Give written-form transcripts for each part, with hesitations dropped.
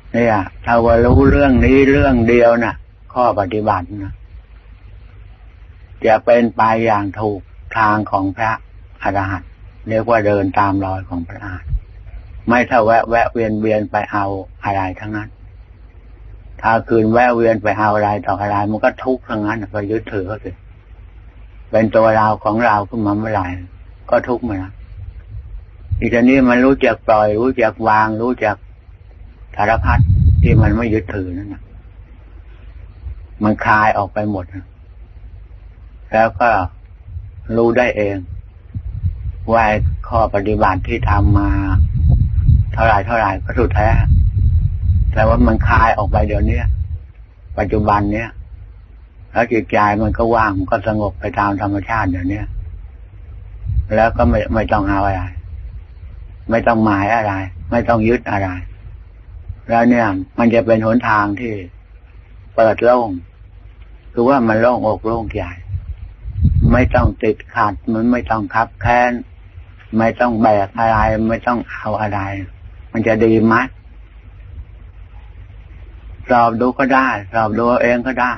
เนี่ยถ้าว่ารู้เรื่องนี้เรื่องเดียวนะข้อปฏิบัตินะจะเป็นไปอย่างถูกทางของพระอรหันต์เรียกว่าเดินตามรอยของพระอรหันต์ไม่ถ้าแวะเวียนไปเอาอะไรทั้งนั้นถ้าคืนแวะเวียนไปเอาอะไรต่ออะไรมันก็ทุกข์ทั้งนั้นไปยึดถือเขาสิเป็นตัวเราของเราขึ้นมาเมื่อไหร่ก็ทุกข์มานะอีกทีนี้มันรู้จักปล่อยรู้จักวางรู้จักสารพัดที่มันไม่ยึดถือนั่นนะมันคลายออกไปหมดนะแล้วก็รู้ได้เองว่าข้อปฏิบัติที่ทำมาเท่าไหร่ก็สุดแท้แต่ว่ามันคลายออกไปเดี๋ยวนี้ปัจจุบันเนี้ยแล้วจิตใจมันก็ว่างมันก็สงบไปตามธรรมชาติเดี๋ยวนี้แล้วก็ไม่ต้องเอาอะไรไม่ต้องหมายอะไรไม่ต้องยึดอะไรแล้วเนี่ยมันจะเป็นหนทางที่เปิดโล่งคือว่ามันโล่งอกโล่งใจไม่ต้องติดขัดมันไม่ต้องคับแค้นไม่ต้องแบกอะไรไม่ต้องเอาอะไรมันจะดีมั้ยสอบดูก็ได้สอบดูเองก็ได้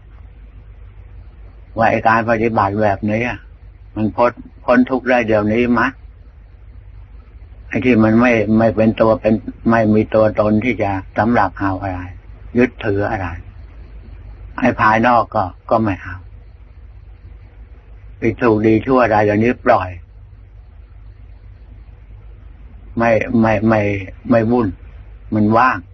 ว่าการปฏิบัติแบบนี้มันพ้นทุกข์ได้เดี๋ยวนี้มั้ยไอ้ที่มันไม่เป็นตัวเป็นไม่มีตัวตนที่จะสำหรับเอาอะไรยึดถืออะไรไอ้ภายนอกก็ไม่เอาผิดถูกดีชั่วอะไรอย่างนี้ปล่อยไม่วุ่นมันว่าง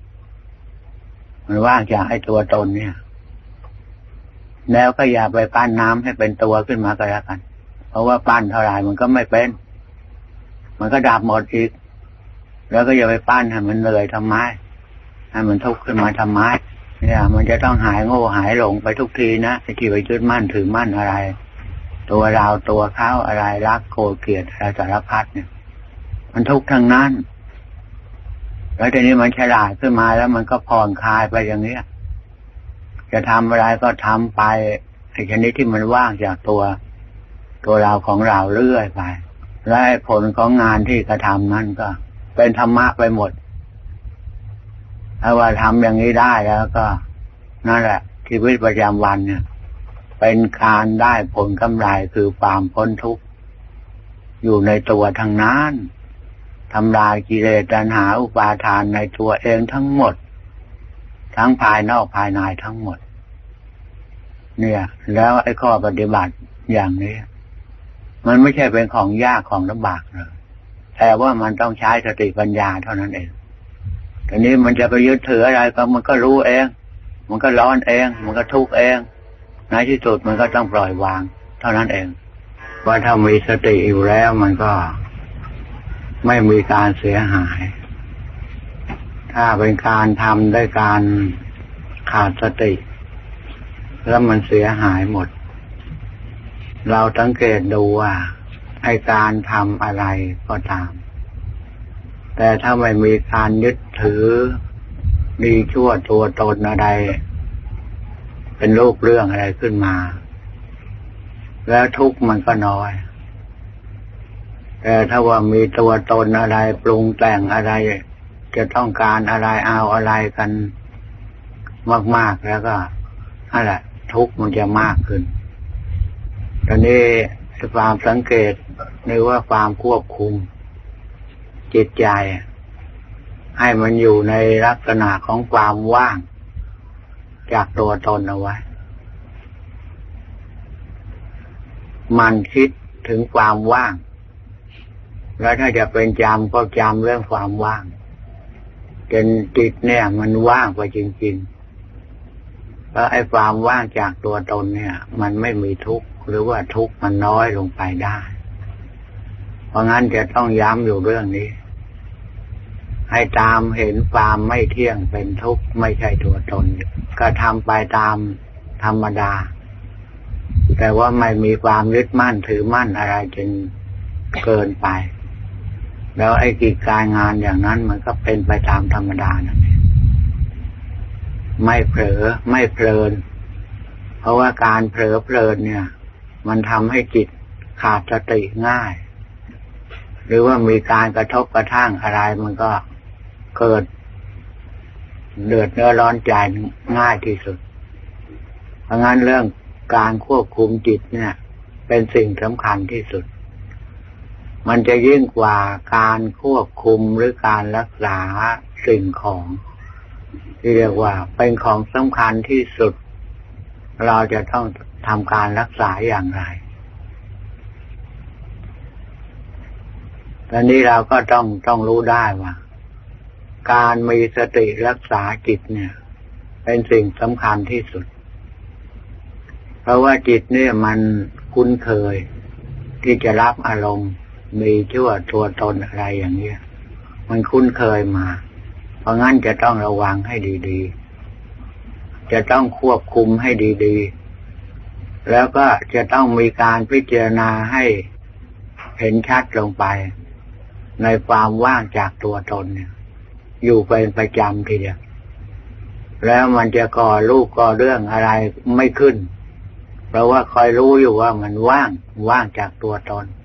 จากไอ้ตัวตนเนี่ยแล้วก็อย่าไปปั้นน้ำให้เป็นตัวขึ้นมาก็แล้วกันเพราะว่าปั้นเท่าไหร่มันก็ไม่เป็นมันก็ดับหมดอีกแล้วก็อย่าไปปั้นให้มันเหนื่อยทำไมให้มันทุกข์ขึ้นมาทำไมเนี่ยมันจะต้องหายโง่หายหลงไปทุกทีนะไอ้ที่ไปยึดมั่นถือมั่นอะไรตัวเราตัวเขาอะไรรักโกรธเกลียดอะไรสารพัดเนี่ยมันทุกข์ทั้งนั้นแล้วทีนี้มันฉลาดขึ้นมาแล้วมันก็ผ่อนคลายไปอย่างนี้จะทำอะไรก็ทำไปไอ้ชนิดที่มันว่างจากตัวเราของเราเรื่อยไปและผลของงานที่กระทำนั้นก็เป็นธรรมะไปหมดถ้าว่าทำอย่างนี้ได้แล้วก็นั่นแหละชีวิตประจำวันเนี่ยเป็นการได้ผลกำไรคือความพ้นทุกข์อยู่ในตัวทั้งนั้นทำลายกิเลสตัณหาอุปาทานในตัวเองทั้งหมดทั้งภายนอกภายในทั้งหมดเนี่ยแล้วไอ้ข้อปฏิบัติอย่างนี้มันไม่ใช่เป็นของยากของลำบากเลยแต่ว่ามันต้องใช้สติปัญญาเท่านั้นเองทีนี้มันจะไปยึดถืออะไรก็มันก็รู้เองมันก็ร้อนเองมันก็ทุกข์เองในที่สุดมันก็ต้องปล่อยวางเท่านั้นเองว่าถ้ามีสติอยู่แล้วมันก็ไม่มีการเสียหายถ้าเป็นการทำด้วยการขาดสติแล้วมันเสียหายหมดเราสังเกตดูว่าไอ้การทำอะไรก็ตามแต่ถ้าไม่มีการยึดถือดีชั่วตัวตนอะไรเป็นรูปเรื่องอะไรขึ้นมาแล้วทุกข์มันก็น้อยแต่ถ้าว่ามีตัวตนอะไรปรุงแต่งอะไรจะต้องการอะไรเอาอะไรกันมากๆแล้วก็นั่นแหละทุกข์มันจะมากขึ้นตอนนี้ความสังเกตหรือว่าความควบคุมจิตใจให้มันอยู่ในลักษณะของความว่างจากตัวตนเอาไว้มันคิดถึงความว่างแล้วถ้าจะเป็นจำก็จำเรื่องความว่างจนจิตเนี่ยมันว่างไปจริงๆแล้วไอ้ความว่างจากตัวตนเนี่ยมันไม่มีทุกข์หรือว่าทุกข์มันน้อยลงไปได้เพราะงั้นจะต้องย้ำอยู่เรื่องนี้ให้ตามเห็นความไม่เที่ยงเป็นทุกข์ไม่ใช่ตัวตนก็ทำไปตามธรรมดาแต่ว่าไม่มีความยึดมั่นถือมั่นอะไรจนเกินไปแล้วไอ้กิจการงานอย่างนั้นมันก็เป็นไปตามธรรมดานั่นเองไม่เผลอไม่เพลินเพราะว่าการเผลอเพลินเนี่ยมันทำให้จิตขาดสติง่ายหรือว่ามีการกระทบกระทั่งอะไรมันก็เกิดเดือดเนื้อร้อนใจง่ายที่สุดเพราะงั้นเรื่องการควบคุมจิตเนี่ยเป็นสิ่งสำคัญที่สุดมันจะยิ่งกว่าการควบคุมหรือการรักษาสิ่งของที่เรียกว่าเป็นของสำคัญที่สุดเราจะต้องทำการรักษาอย่างไรตอนนี้เราก็ต้องรู้ได้ว่าการมีสติรักษาจิตเนี่ยเป็นสิ่งสำคัญที่สุดเพราะว่าจิตเนี่ยมันคุ้นเคยที่จะรับอารมณ์มีชั่วตัวตนอะไรอย่างเงี้ยมันคุ้นเคยมาเพราะงั้นจะต้องระวังให้ดีๆจะต้องควบคุมให้ดีๆแล้วก็จะต้องมีการพิจารณาให้เห็นชัดลงไปในความว่างจากตัวตนเนี่ยอยู่เป็นประจำทีเดียวแล้วมันจะก่อรูปก่อเรื่องอะไรไม่ขึ้นเพราะว่าคอยรู้อยู่ว่ามันว่างจากตัวตน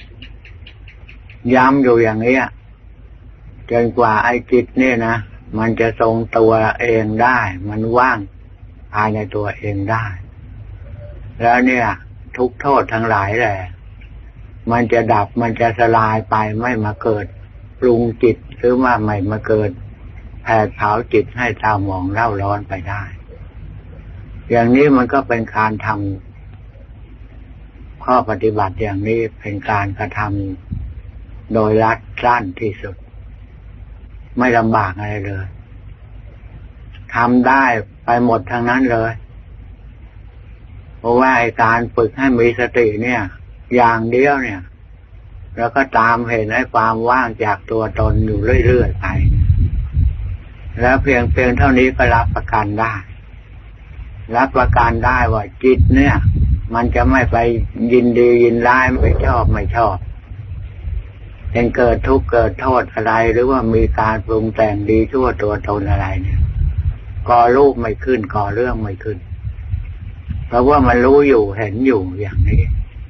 ย้ำอยู่อย่างนี้จนกว่าไอ้จิตเนี่ยนะมันจะทรงตัวเองได้มันว่างภายในตัวเองได้แล้วเนี่ยทุกโทษทั้งหลายแหละมันจะดับมันจะสลายไปไม่มาเกิดปรุงจิตหรือว่าไม่มาเกิดแผดเผาจิตให้เศร้าหมองเร่าร้อนไปได้อย่างนี้มันก็เป็นการทำข้อปฏิบัติอย่างนี้เป็นการกระทำโดยรัดสั้นที่สุดไม่ลำบากอะไรเลยทำได้ไปหมดทั้งนั้นเลยเพราะว่าไอ้การฝึกให้มีสติเนี่ยอย่างเดียวเนี่ยแล้วก็ตามเห็นไอ้ความว่างจากตัวตนอยู่เรื่อยๆไปแล้วเพียงเท่านี้ก็รับประกันได้ว่าจิตเนี่ยมันจะไม่ไปยินดียินร้ายไม่ชอบเป็นเกิดทุกข์เกิดโทษอะไรหรือว่ามีการปรุงแต่งดีชั่วตัวตนอะไรเนี่ยก่อรูปไม่ขึ้นก่อเรื่องไม่ขึ้นเพราะว่ามันรู้อยู่เห็นอยู่อย่างนี้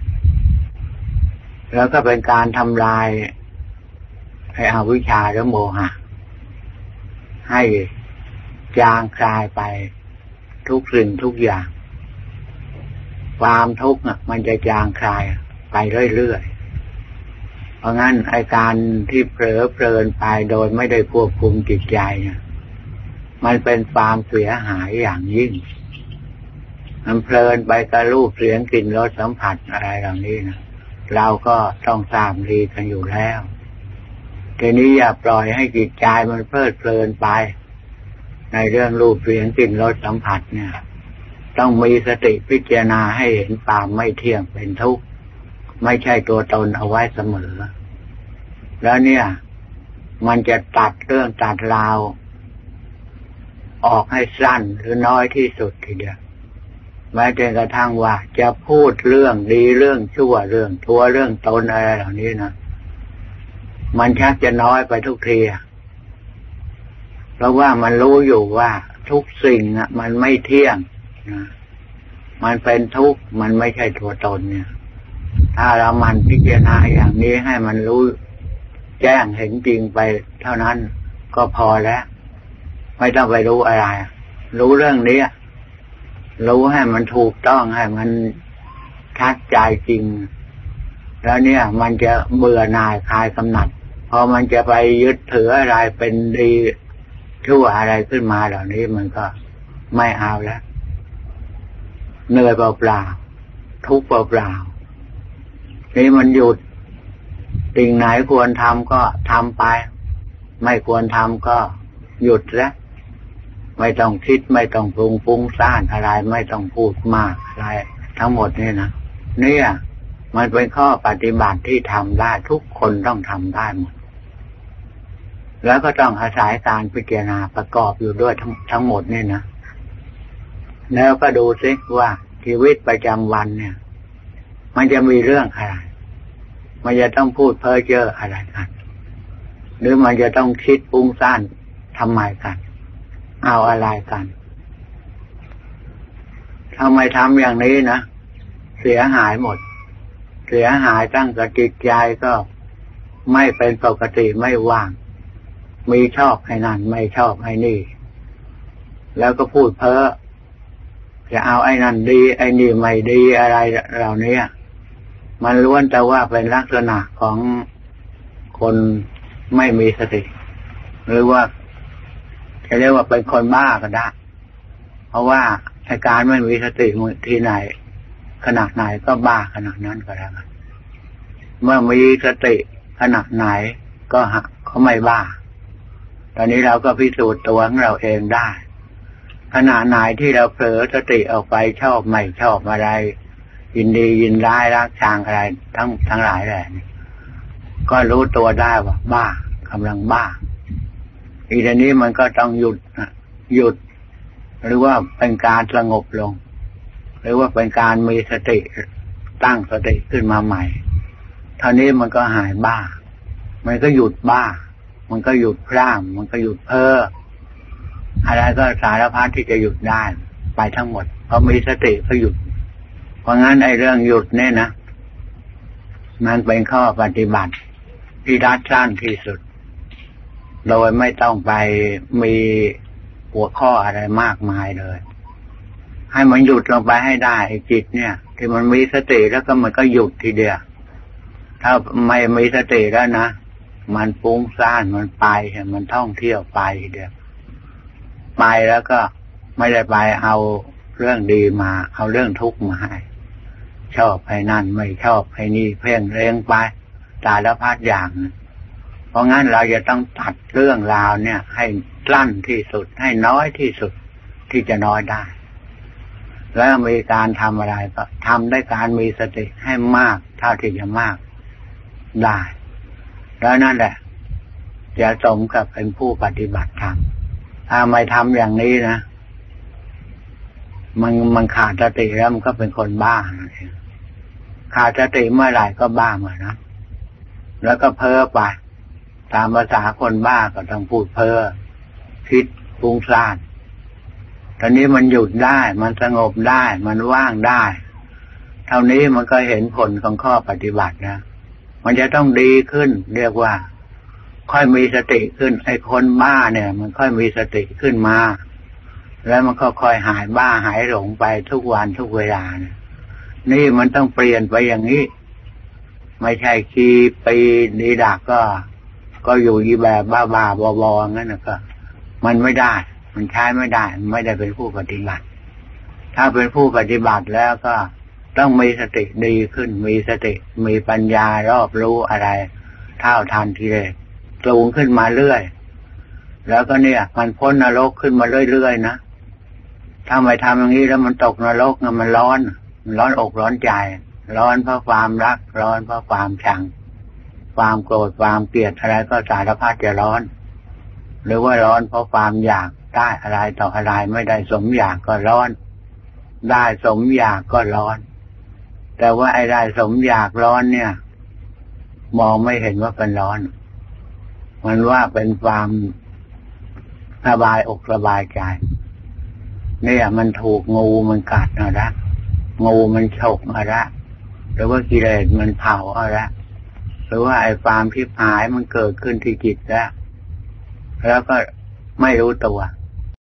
แล้วก็เป็นการทำลายให้อวิชชาและโมหะให้จางคลายไปทุกสิ่งทุกอย่างความทุกข์มันจะจางคลายไปเรื่อยๆเพราะงั้นไอ้การที่เผลอเพลินไปโดยไม่ได้ควบคุมจิตใจเนี่ยมันเป็นความเสียหายอย่างยิ่งมันเพลินไปกับรูปเสียงกลิ่นรสสัมผัสอะไรเหล่านี้นะเราก็ต้องทราบดีกันอยู่แล้วทีนี้อย่าปล่อยให้จิตใจมันเพลิดเพลินไปในเรื่องรูปเสียงกลิ่นรสสัมผัสเนี่ยต้องมีสติพิจารณาให้เห็นความไม่เที่ยงเป็นทุกข์ไม่ใช่ตัวตนเอาไว้เสมอแล้วเนี่ยมันจะตัดเรื่องตัดราวออกให้สั้นหรือน้อยที่สุดทีเดียวแม้จนกระทั่งว่าจะพูดเรื่องดีเรื่องชั่วเรื่องตัวเรื่องตนอะไรเหล่านี้นะมันชักจะน้อยไปทุกทีเพราะว่ามันรู้อยู่ว่าทุกสิ่งมันไม่เที่ยงนะมันเป็นทุกข์มันไม่ใช่ตัวตนเนี่ยถ้าเรามันพิจารณาอย่างนี้ให้มันรู้แจ้งเห็นจริงไปเท่านั้นก็พอแล้วไม่ต้องไปรู้อะไรรู้เรื่องนี้รู้ให้มันถูกต้องให้มันชัดใจจริงแล้วเนี่ยมันจะเบื่อหน่ายคลายกำหนัดพอมันจะไปยึดถืออะไรเป็นดีชั่วอะไรขึ้นมาเหล่านี้มันก็ไม่เอาแล้วเหนื่อยเปล่าๆทุกข์เปล่าๆนี่มันหยุดสิ่งไหนควรทำก็ทำไปไม่ควรทำก็หยุดแล้วไม่ต้องคิดไม่ต้องปรุงฟุ้งซ่านอะไรไม่ต้องพูดมากอะไรทั้งหมดนี่นะเนี่ยมันเป็นข้อปฏิบัติที่ทำได้ทุกคนต้องทำได้หมดแล้วก็ต้องอาศัยการพิจารณาประกอบอยู่ด้วยทั้งหมดนี่นะแล้วก็ดูซิว่าชีวิตประจำวันเนี่ยมันจะมีเรื่องอะไรมันจะต้องพูดเพ้อเจ้ออะไรกันหรือมันจะต้องคิดปุ้งซ่านทำไมกันเอาอะไรกันทำไมทำอย่างนี้นะเสียหายหมดเสียหายตั้งแต่จิตใจก็ไม่เป็นปกติไม่ว่างมีชอบให้นั่นไม่ชอบให้นี่แล้วก็พูดเพ้อจะเอาไอ้นั่นดีไอ้นี่ไม่ดีอะไรเหล่านี้มันล้วนแต่ว่าเป็นลักษณะของคนไม่มีสติหรือว่าจะเรียกว่าเป็นคนบ้าก็ได้เพราะว่าอาการไม่มีสติที่ไหนขนาดไหนก็บ้าขนาดนั้นก็แล้วกันเมื่อมีสติขนาดไหนก็เขาไม่บ้าตอนนี้เราก็พิสูจน์ตัวของเราเองได้ขณะไหนที่เราเผลอสติออกไปชอบไม่ชอบอะไรยินดียินร้ายรักชังอะไรทั้งหลายแหละก็รู้ตัวได้ว่าบ้ากำลังบ้าอีกทีนี้มันก็ต้องหยุดหรือว่าเป็นการสงบลงหรือว่าเป็นการมีสติตั้งสติขึ้นมาใหม่เท่านี้มันก็หายบ้ามันก็หยุดบ้ามันก็หยุดพร่ำมันก็หยุดเพ้ออะไรก็สารพัดที่จะหยุดได้ไปทั้งหมดพอมีสติก็หยุดเพราะงั้นไอ้เรื่องหยุดเนี่ยนะมันเป็นข้อปฏิบัติที่รัดสั้นที่สุดโดยไม่ต้องไปมีหัวข้ออะไรมากมายเลยให้มันหยุดลงไปให้ได้จิตเนี่ยที่มันมีสติแล้วก็มันก็หยุดทีเดียวถ้าไม่มีสติแล้วนะมันฟุ้งซ่านมันไปมันท่องเที่ยวไปทีเดียวไปแล้วก็ไม่ได้ไปเอาเรื่องดีมาเอาเรื่องทุกข์มาให้ชอบให้นั่นไม่ชอบให้นี่เพ่งเร้งไปสารพัดอย่างเพราะงั้นเราจะต้องตัดเรื่องราวเนี่ยให้สั้นที่สุดให้น้อยที่สุดที่จะน้อยได้แล้วมีการทำอะไรก็ทำด้วยการมีสติให้มากเท่าที่จะมากได้แล้วนั่นแหละจะสมกับเป็นผู้ปฏิบัติธรรมถ้าไม่ทำอย่างนี้นะมันขาดสติแล้วมันก็เป็นคนบ้าขาดสติเมื่อไหร่ก็บ้าเมื่อนั้นแล้วก็เพ้อไปตามภาษาคนบ้าก็ต้องพูดเพ้อคิดฟุ้งซ่านตอนนี้มันหยุดได้มันสงบได้มันว่างได้เท่านี้มันก็เห็นผลของข้อปฏิบัตินะมันจะต้องดีขึ้นเรียกว่าค่อยมีสติขึ้นไอ้คนบ้าเนี่ยมันค่อยมีสติขึ้นมาแล้วมันก็ค่อยหายบ้าหายหลงไปทุกวันทุกเวลาเนี่ยนี่มันต้องเปลี่ยนไปอย่างนี้ไม่ใช่คีปีดีดักก็อยู่อีแบบบ้าๆบอๆงั้นก็มันไม่ได้มันใช้ไม่ได้ไม่ได้เป็นผู้ปฏิบัติถ้าเป็นผู้ปฏิบัติแล้วก็ต้องมีสติดีขึ้นมีสติมีปัญญารอบรู้อะไรเท่าทันทีเลยสูงขึ้นมาเรื่อยแล้วก็เนี่ยมันพ้นนรกขึ้นมาเรื่อยๆนะถ้าไม่ทำอย่างนี้แล้วมันตกนรกมันร้อนอกร้อนใจร้อนเพราะความรักร้อนเพราะความชังความโกรธความเกลียดอะไรก็สารพัดจะร้อนหรือว่าร้อนเพราะความอยากได้อะไรต่ออะไรไม่ได้สมอยากก็ร้อนได้สมอยากก็ร้อนแต่ว่าไอ้ได้สมอยากร้อนเนี่ยมองไม่เห็นว่าเป็นร้อนมันว่าเป็นความสบายอกสบายใจเนี่ยมันถูกงูมันกัดเอาละงูมันฉกเอาละหรือว่ากิเลสมันเผาเอาละหรือว่าไอ้ความพิพหายมันเกิดขึ้นที่จิตแล้วก็ไม่รู้ตัว